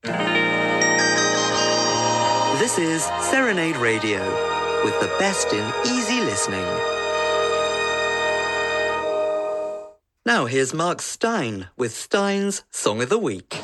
This is Serenade Radio, with the best in easy listening. Now here's Mark Stein with Stein's Song of the Week.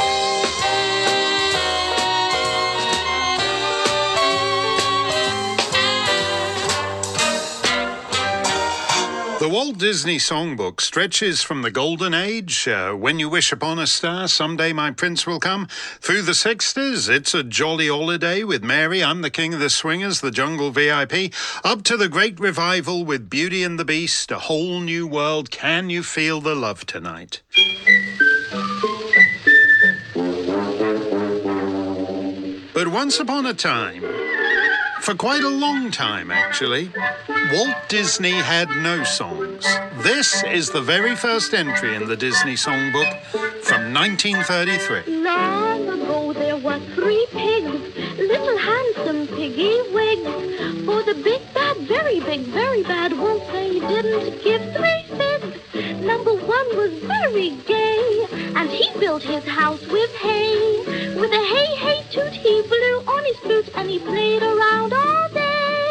The Walt Disney Songbook stretches from the Golden Age, When You Wish Upon a Star, Someday My Prince Will Come, through the 60s, It's a Jolly Holiday with Mary, I'm the King of the Swingers, The Jungle VIP, up to the Great Revival with Beauty and the Beast, A Whole New World, Can You Feel the Love Tonight? But once upon a time, for quite a long time actually, Walt Disney had no songs. This is the very first entry in the Disney Songbook from 1933. Long ago there were 3 pigs, little handsome piggy wigs. For the big bad, very bad wolf, they didn't give 3 figs. Number 1 was very gay, and he built his house with hay. With a hey, hey, toot, he blew on his flute, and he played around all day.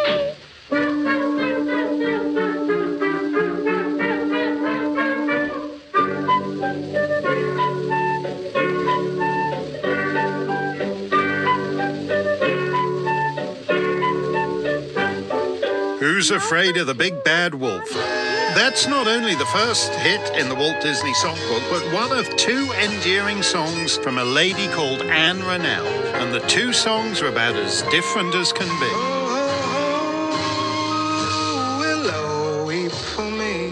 Who's Afraid of the Big Bad Wolf? That's not only the first hit in the Walt Disney Songbook, but one of 2 endearing songs from a lady called Anne Rennell. And the 2 songs are about as different as can be. Oh, willow, weep for me.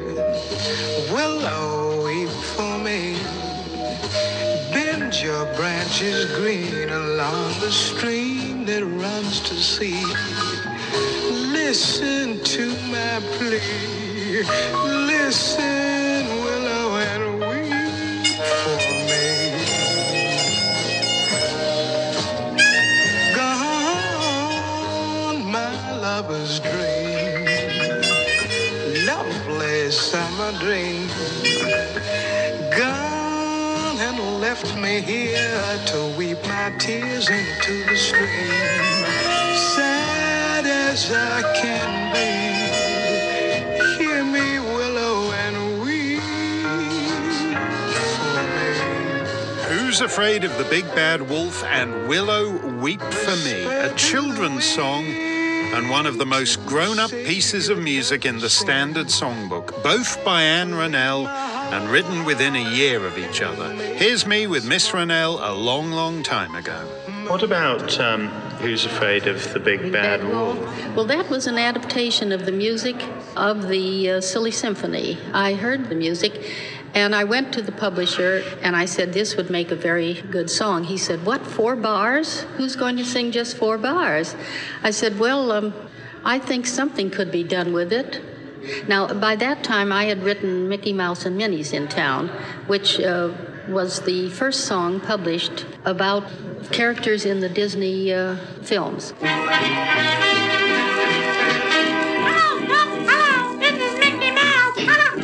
Willow, weep for me. Bend your branches green along the stream that runs to sea. Listen to my plea. Listen, willow, and weep for me. Gone, my lover's dream. Lovely summer dream. Gone and left me here to weep my tears into the stream. Sad as I can be. Hear me, willow, and weep for me. Who's Afraid of the Big Bad Wolf and Willow, Weep for Me, a children's song and one of the most grown-up pieces of music in the standard songbook, both by Anne Rennell and written within a year of each other. Here's me with Miss Rennell a long, long time ago. What about Who's Afraid of the Big Bad Wolf? Well, that was an adaptation of the music of the Silly Symphony. I heard the music, and I went to the publisher, and I said, this would make a very good song. He said, what, 4 bars? Who's going to sing just 4 bars? I said, well, I think something could be done with it. Now, by that time, I had written Mickey Mouse and Minnie's in Town, which was the first song published about characters in the Disney films. Hello, this is Mickey Mouse.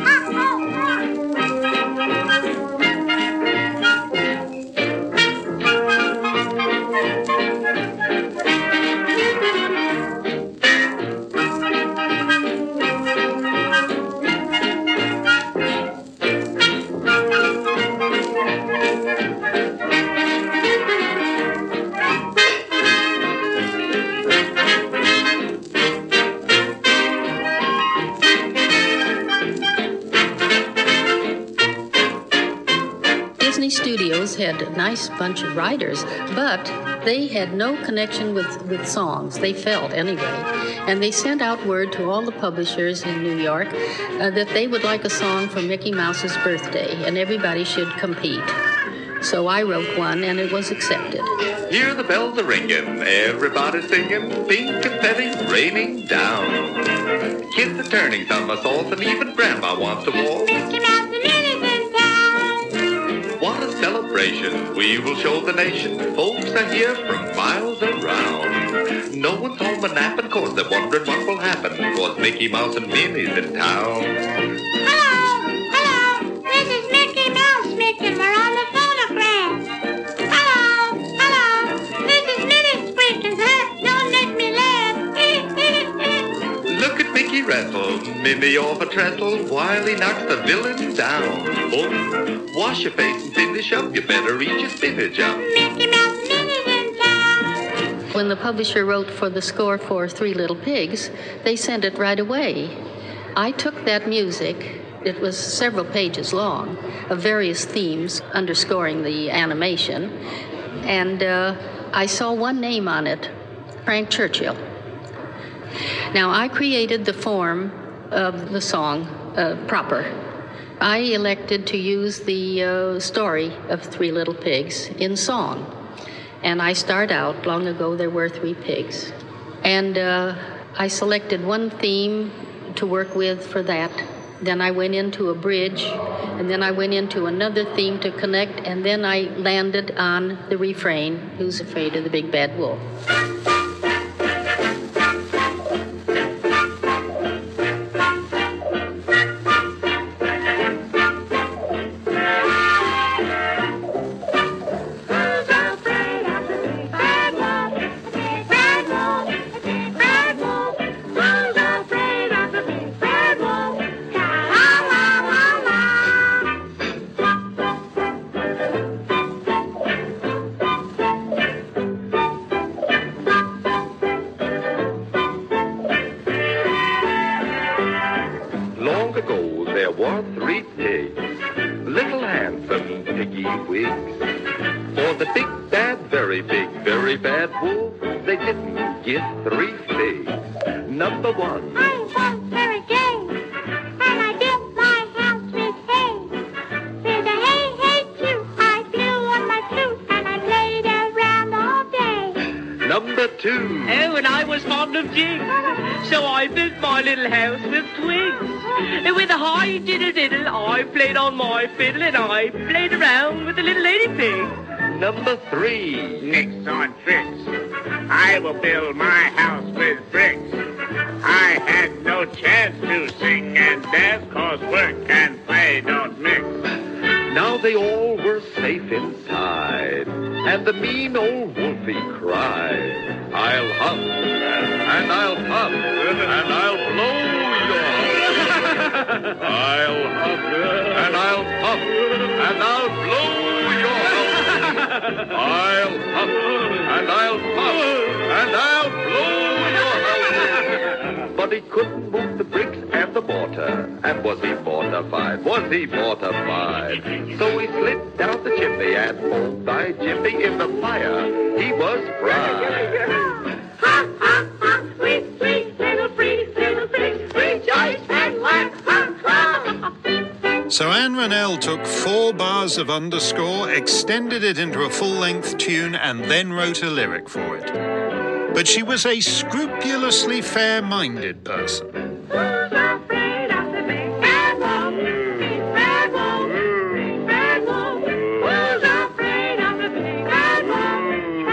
Disney Studios had a nice bunch of writers, but they had no connection with songs, they felt anyway. And they sent out word to all the publishers in New York that they would like a song for Mickey Mouse's birthday, and everybody should compete. So I wrote one, and it was accepted. Hear the bells a ringing, everybody singing, pink confetti raining down. Kids are turning somersaults, and even Grandma wants to waltz. Mickey Mouse and Minnie's in town. What a celebration! We will show the nation. Folks are here from miles around. No one's home a napping, 'cause they're wondering what will happen. 'Cause Mickey Mouse and Minnie's in town. Hello, this is Mickey Mouse, Mickey. We're on the phonograph. Hello. Minnie off a trestle while he knocks the villain down. Oh, wash your face and finish up. You better eat your spinach up. Mickey Mouse Minnie's in town. When the publisher wrote for the score for Three Little Pigs, they sent it right away. I took that music, it was several pages long, of various themes underscoring the animation, and I saw one name on it, Frank Churchill. Now, I created the form of the song proper. I elected to use the story of Three Little Pigs in song. And I start out, long ago there were three pigs. And I selected one theme to work with for that. Then I went into a bridge, and then I went into another theme to connect, and then I landed on the refrain, Who's Afraid of the Big Bad Wolf? Long ago there were three pigs, little handsome piggy wigs. For the big bad, very bad wolf, they didn't give three figs. Number one, I was very gay, and I built my house with hay. With a hey, hey, toot, I blew on my flute, and I played around all day. number two, Oh, and I was fond of jigs, so I built my little house with twigs. And with a high diddle-diddle, I played on my fiddle, and I played around with the little lady pig. number three, Nix on tricks. I will build my house with bricks. I had no chance to sing and dance, 'cause work and play don't mix. Now they all were safe inside, and the mean old wolfie cried, I'll huff, and I'll puff, and I'll blow your house. I'll huff, and I'll puff, and I'll blow your house. I'll huff, and I'll puff, and I'll blow your house. But he couldn't move the bricks and the mortar. And was he mortified? Was he mortified? So he slid down the chimney and pulled thy Jimmy in the fire. He was fried. Ha, ha, ha, we three little pigs, rejoice and laugh and cry. So Anne Rennell took 4 bars of underscore, extended it into a full-length tune, and then wrote a lyric for it. But she was a scrupulously fair-minded person. Who's afraid of the big bad wolf? Big bad wolf, big bad wolf. Who's afraid of the big bad wolf?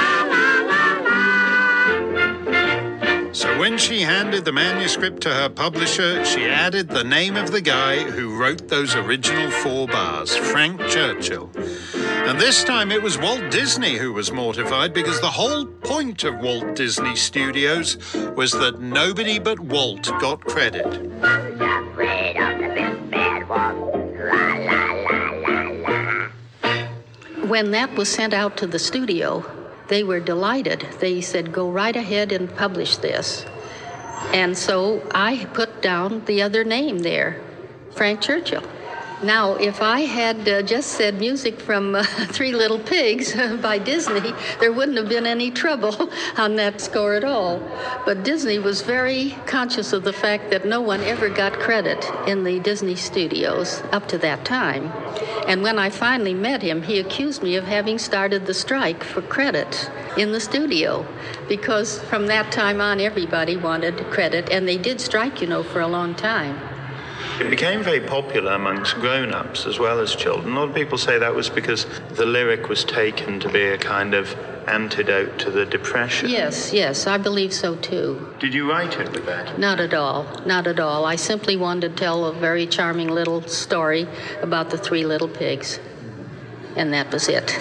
La, la, la, la. So when she handed the manuscript to her publisher, she added the name of the guy who wrote those original 4 bars, Frank Churchill. And this time it was Walt Disney who was mortified, because the whole point of Walt Disney Studios was that nobody but Walt got credit. Who's afraid of the big bad wolf? La, la, la, la, la. When that was sent out to the studio, they were delighted. They said, go right ahead and publish this. And so I put down the other name there, Frank Churchill. Now, if I had just said music from Three Little Pigs by Disney, there wouldn't have been any trouble on that score at all. But Disney was very conscious of the fact that no one ever got credit in the Disney studios up to that time. And when I finally met him, he accused me of having started the strike for credit in the studio, because from that time on, everybody wanted credit, and they did strike, for a long time. It became very popular amongst grown-ups as well as children. A lot of people say that was because the lyric was taken to be a kind of antidote to the Depression. Yes, I believe so too. Did you write it with that? Not at all. I simply wanted to tell a very charming little story about the 3 little pigs. And that was it.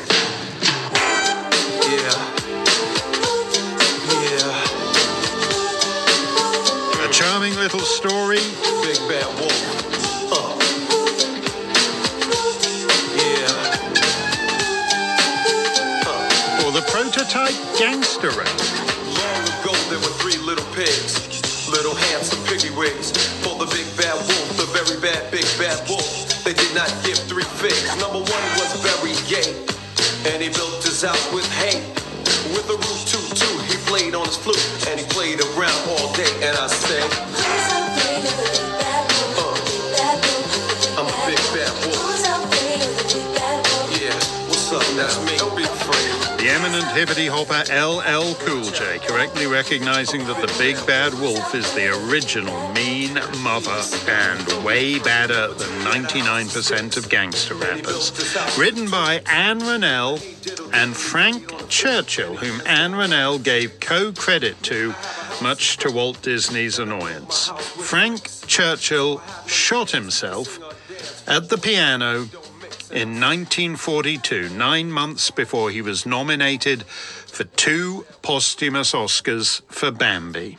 A charming little story bad wolf. Or the prototype gangster rap. Long ago there were 3 little pigs, little handsome piggy wigs. For the big bad wolf, the very bad big bad wolf. They did not give 3 figs. Number 1 was very gay, and he built his house with hay. With a root toot toot, he played on his flute, and he played around all day. And I said, I'm a big bad wolf. Yeah, what's up? That's me. Don't be afraid. The eminent hippity hopper LL Cool J correctly recognizing that the big bad wolf is the original mean mother and way badder than 99% of gangster rappers. Written by Anne Rennell and Frank Churchill, whom Anne Rennell gave co-credit to, much to Walt Disney's annoyance. Frank Churchill shot himself at the piano in 1942, 9 months before he was nominated for 2 posthumous Oscars for Bambi.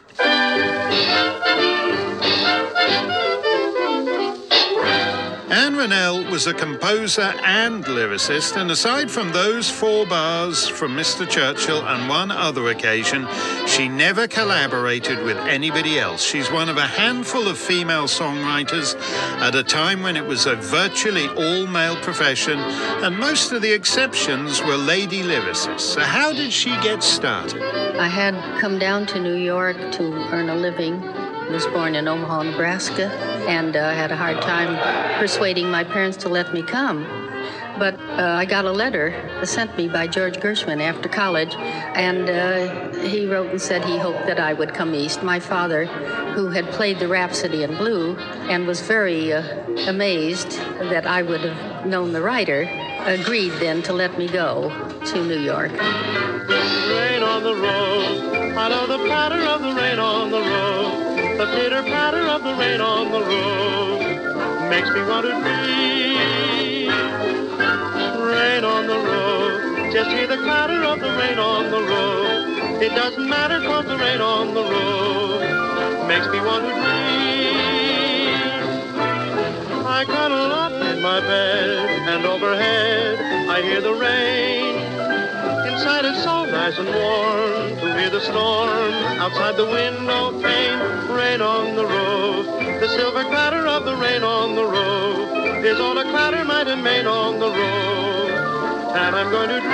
Anne Rennell was a composer and lyricist, and aside from those 4 bars from Mr. Churchill and 1 other occasion, she never collaborated with anybody else. She's one of a handful of female songwriters at a time when it was a virtually all-male profession, and most of the exceptions were lady lyricists. So how did she get started? I had come down to New York to earn a living. I was born in Omaha, Nebraska, and I had a hard time persuading my parents to let me come. But I got a letter sent me by George Gershwin after college, and he wrote and said he hoped that I would come east. My father, who had played the Rhapsody in Blue and was very amazed that I would have known the writer, agreed then to let me go to New York. Rain on the road, I know the patter of the rain on the road. The pitter-patter of the rain on the road makes me want to breathe. Rain on the road, just hear the clatter of the rain on the road. It doesn't matter 'cause the rain on the road makes me want to breathe. I cuddle up in my bed, and overhead I hear the rain. Inside it's so nice and warm to hear the storm outside the window pane. Rain on the road, the silver clatter of the rain on the road is all a clatter might and main on the road, and I'm going to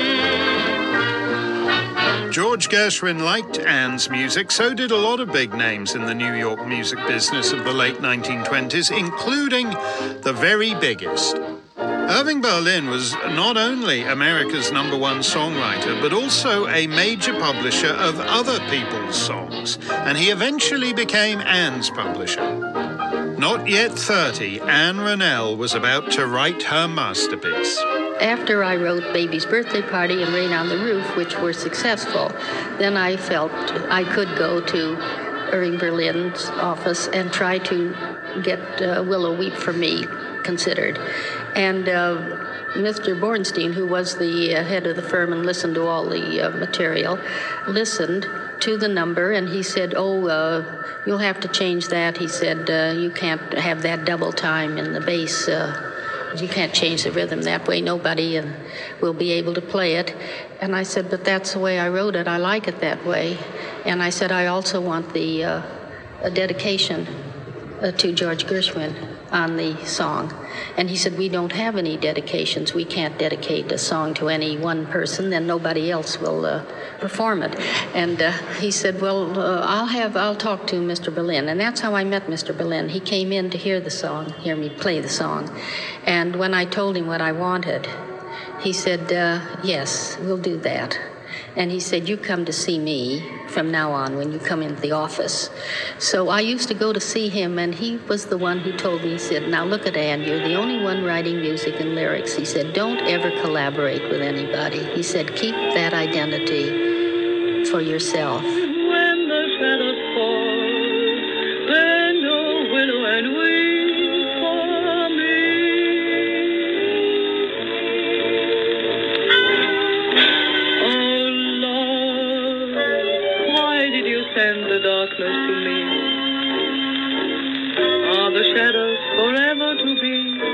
dream. George Gershwin liked Anne's music, so did a lot of big names in the New York music business of the late 1920s, including the very biggest. Irving Berlin was not only America's #1 songwriter, but also a major publisher of other people's songs, and he eventually became Anne's publisher. Not yet 30, Anne Rennell was about to write her masterpiece. After I wrote Baby's Birthday Party and Rain on the Roof, which were successful, then I felt I could go to Irving Berlin's office and try to get Willow Weep for Me considered. And Mr. Bornstein, who was the head of the firm and listened to all the material, listened to the number, and he said, you'll have to change that. He said, you can't have that double time in the bass. You can't change the rhythm that way. Nobody will be able to play it. And I said, but that's the way I wrote it. I like it that way. And I said, I also want a dedication to George Gershwin on the song. And he said, we don't have any dedications. We can't dedicate a song to any one person, then nobody else will perform it. And he said, well, I'll talk to Mr. Berlin. And that's how I met Mr. Berlin. He came in to hear me play the song. And when I told him what I wanted, he said, yes, we'll do that. And he said, you come to see me from now on when you come into the office. So I used to go to see him, and he was the one who told me, he said, now look at Anne, you're the only one writing music and lyrics. He said, don't ever collaborate with anybody. He said, keep that identity for yourself. When the shadows fall, bend your willow and weep for me. Send the darkness to me. Are the shadows forever to be.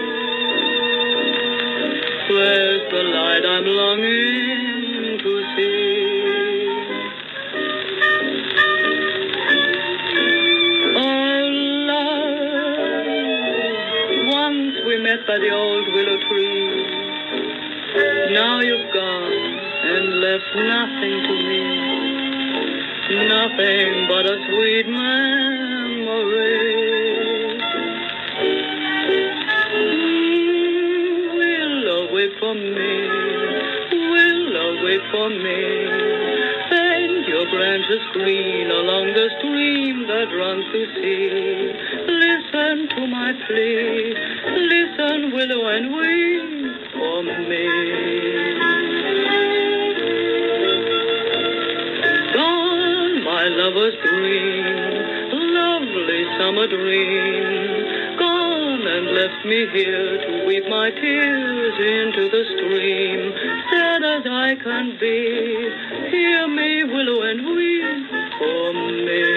Where's the light I'm longing to see? Oh, love, once we met by the old willow tree. Now you've gone and left nothing to me. Nothing but a sweet memory. Willow, wait for me. Willow, wait for me. Bend your branches green along the stream that runs to sea. Listen to my plea. Listen, willow, and weep for me. My lover's dream, lovely summer dream, gone and left me here to weep my tears into the stream. Sad as I can be, hear me, willow, and weep for me.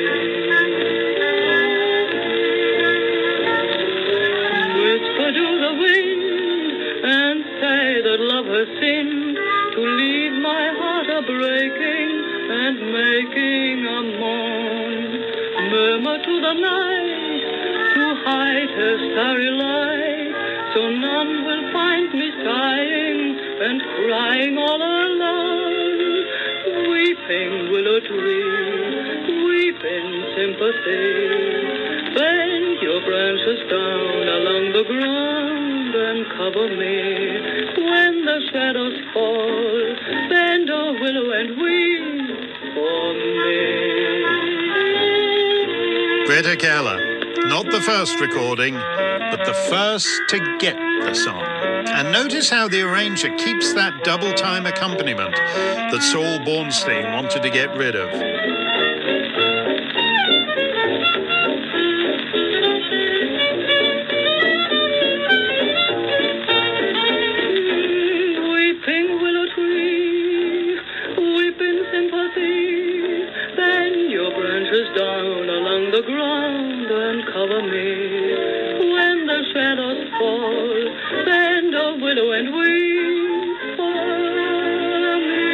Whisper to the wind and say that love has sinned to leave my heart a-breaking and making a moan. Murmur to the night to hide her starry light, so none will find me sighing and crying all alone. Weeping willow tree, weep in sympathy. Bend your branches down along the ground and cover me. When the shadows fall, bend, oh willow, and weep for me. Greta Keller, not the first recording, but the first to get the song. And notice how the arranger keeps that double time accompaniment that Saul Bornstein wanted to get rid of. Down along the ground and cover me. When the shadows fall, bend, oh willow, and weep for me.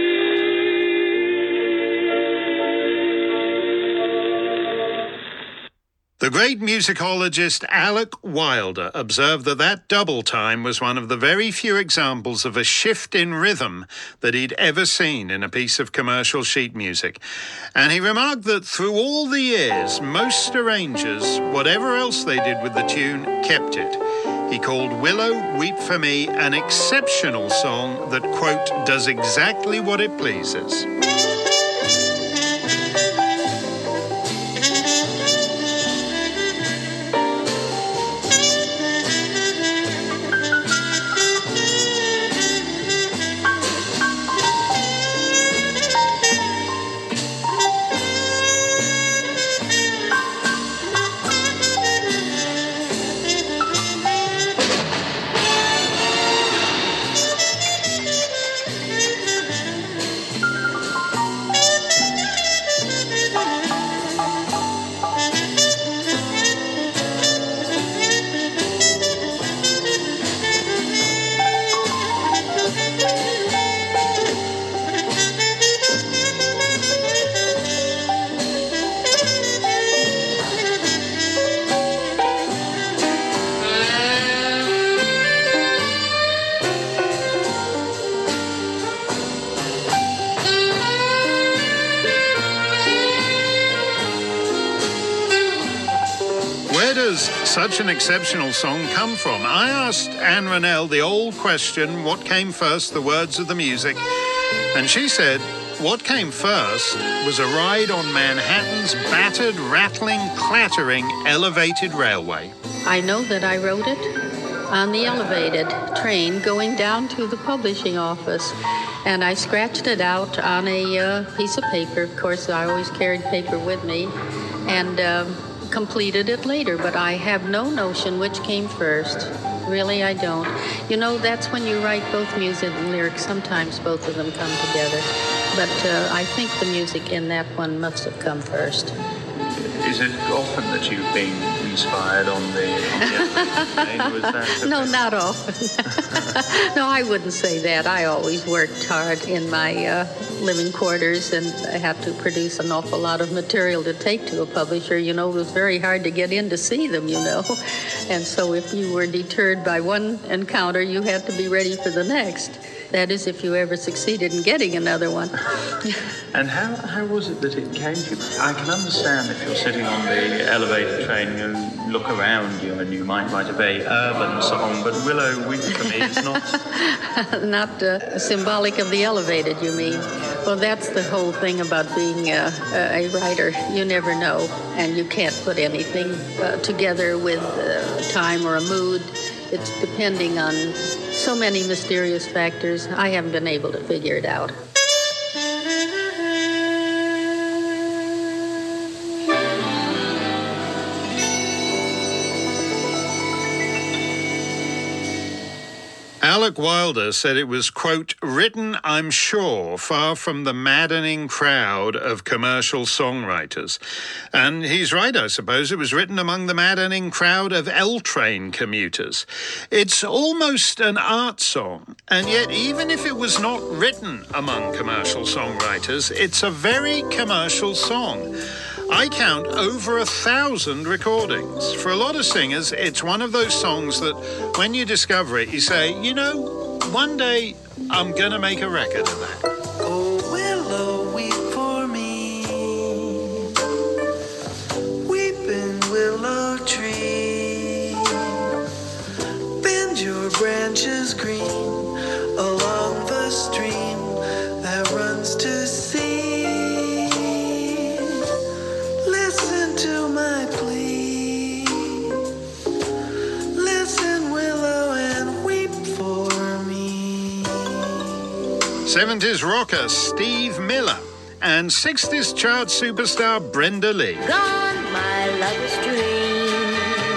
The great musicologist Alec Wilder observed that double time was one of the very few examples of a shift in rhythm that he'd ever seen in a piece of commercial sheet music. And he remarked that through all the years, most arrangers, whatever else they did with the tune, kept it. He called Willow, Weep for Me an exceptional song that, quote, does exactly what it pleases. Such an exceptional song come from? I asked Anne Rennell the old question, what came first, the words or the music? And she said, what came first was a ride on Manhattan's battered, rattling, clattering, elevated railway. I know that I wrote it on the elevated train going down to the publishing office. And I scratched it out on a piece of paper. Of course, I always carried paper with me. And completed it later, but I have no notion which came first. Really, I don't. You know, that's when you write both music and lyrics. Sometimes both of them come together. But I think the music in that one must have come first. is it often that you've been inspired on the train? Was that No, not often. No, I wouldn't say that. I always worked hard in my living quarters, and I had to produce an awful lot of material to take to a publisher. You know, it was very hard to get in to see them, you know. And so if you were deterred by one encounter, you had to be ready for the next. That is, if you ever succeeded in getting another one. And how was it that it came to you? I can understand if you're sitting on the elevator train and you look around you and you might write a very urban song, but Willow Weep for me is not... Not symbolic of the elevated, you mean? Well, that's the whole thing about being a writer. You never know, and you can't put anything together with time or a mood. It's depending on so many mysterious factors. I haven't been able to figure it out. Alec Wilder said it was, quote, written, I'm sure, far from the maddening crowd of commercial songwriters. And he's right, I suppose. It was written among the maddening crowd of L-train commuters. It's almost an art song. And yet, even if it was not written among commercial songwriters, it's a very commercial song. I count over 1,000 recordings. For a lot of singers, it's one of those songs that when you discover it, you say, you know, one day I'm going to make a record of that. Oh, willow, weep for me. Weeping willow tree. Bend your branches green along the stream that runs to sea. Listen to my plea. Listen, willow, and weep for me. 70s rocker Steve Miller and 60s chart superstar Brenda Lee. Gone my lover's dream,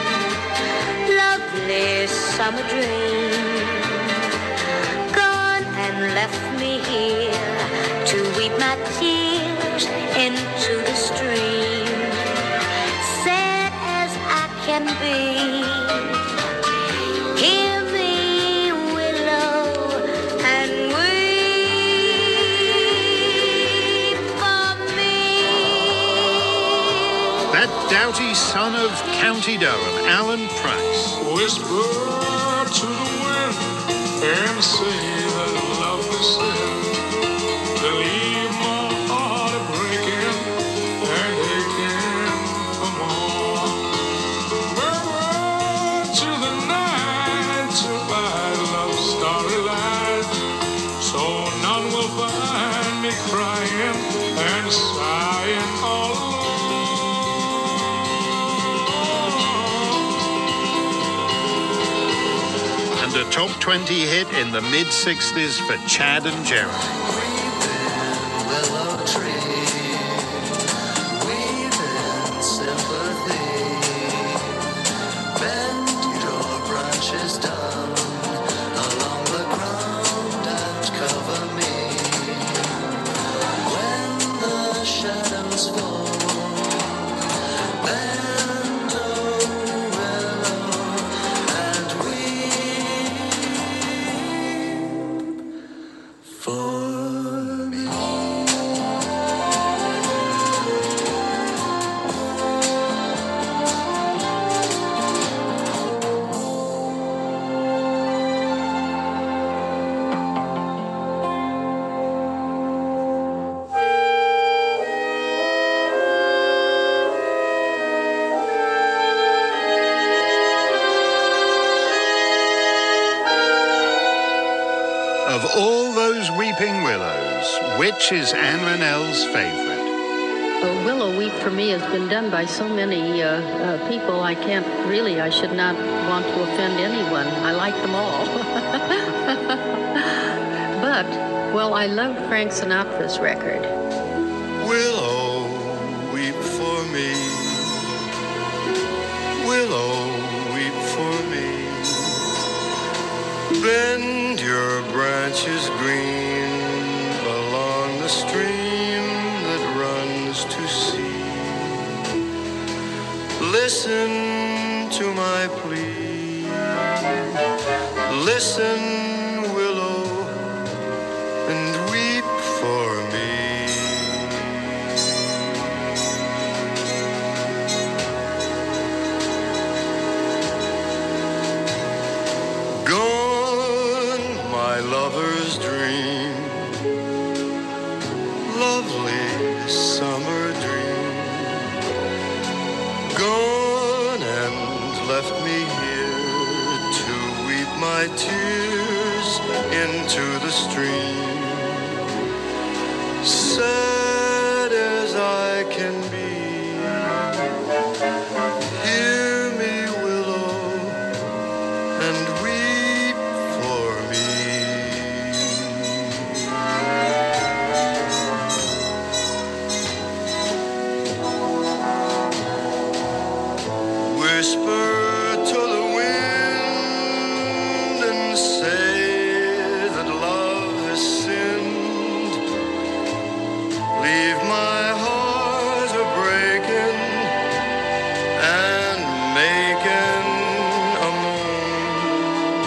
lovely summer dream. Gone and left me here to weep my tears into the stream. Sad as I can be, hear me, willow, and weep for me. That doughty son of County Durham, Alan Price. Whisper to the wind and say that love is sin. To leave my heart breaking and aching for more. Farewell to the night, to my love's starry light, so none will find me crying and sighing all alone. And a top 20 hit in the mid-60s for Chad and Jeremy. Willow tree, weaving sympathy. Bend your branches down along the ground and cover me. When the shadows fall, bend, oh willow, and weep for me. Of all those weeping willows, which is Anne Rennell's favorite? Oh, Willow Weep for me has been done by so many people. I should not want to offend anyone. I like them all. But, well, I love Frank Sinatra's record. Willow, weep for me. Willow, weep for me. Bend your branches green along the stream that runs to sea. Listen to my plea. Listen, willow, and weep for me. Gone, my lover's dream, lovely summer dream. Gone and left me here to weep my tears into the stream. Sad as I can be, hear me, willow, and weep for me. Whisper to the wind and say that love has sinned. Leave my heart a-breaking and making a moan.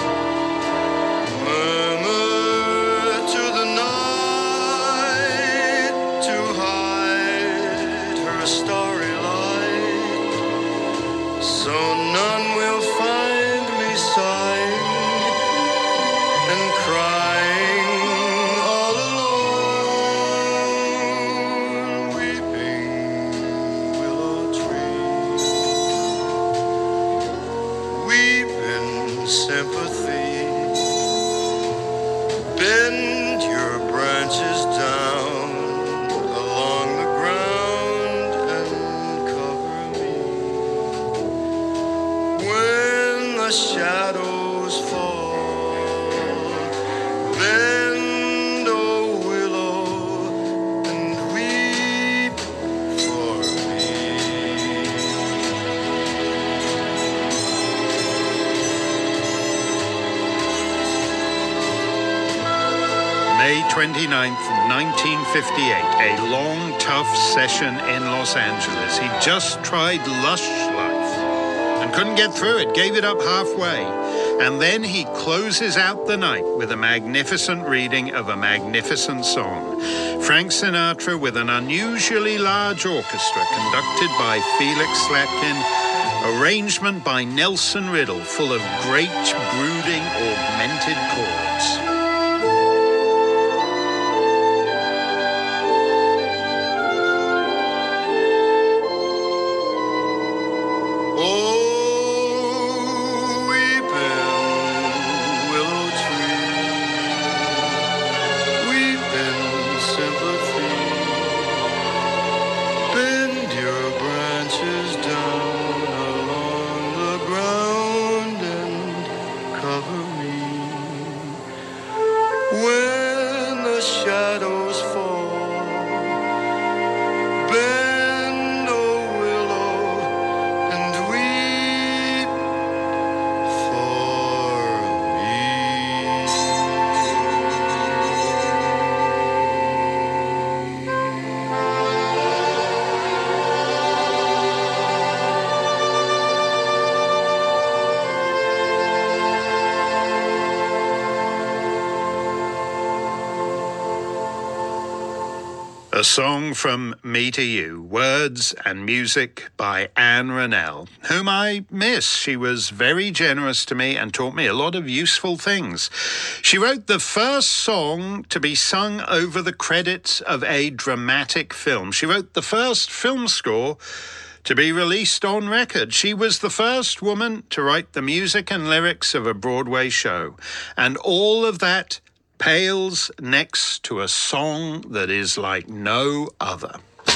Murmur to the night to hide her starry light, so none will find me sighing and crying all alone. Weeping willow tree, weep in sympathy. Bend your branches down along the ground and cover me. When the shadows fall, bend, oh willow, and weep for me. May 29th, 1958, a long, tough session in Los Angeles. He just tried Lush Life and couldn't get through it, gave it up halfway. And then he closes out the night with a magnificent reading of a magnificent song. Frank Sinatra with an unusually large orchestra conducted by Felix Slatkin, arrangement by Nelson Riddle, full of great, brooding, augmented chords. Oh, weeping willow tree, weep in sympathy. Bend your branches down along the ground and cover me. When the shadows fall, bend, oh willow, and weep for me. A song from Me to You, words and music by Anne Rennell, whom I miss. She was very generous to me and taught me a lot of useful things. She wrote the first song to be sung over the credits of a dramatic film. She wrote the first film score to be released on record. She was the first woman to write the music and lyrics of a Broadway show. And all of that pales next to a song that is like no other.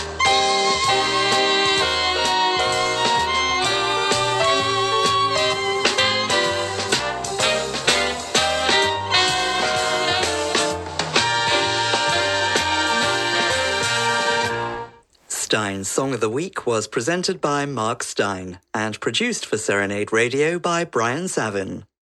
Stein's Song of the Week was presented by Mark Stein and produced for Serenade Radio by Brian Savin.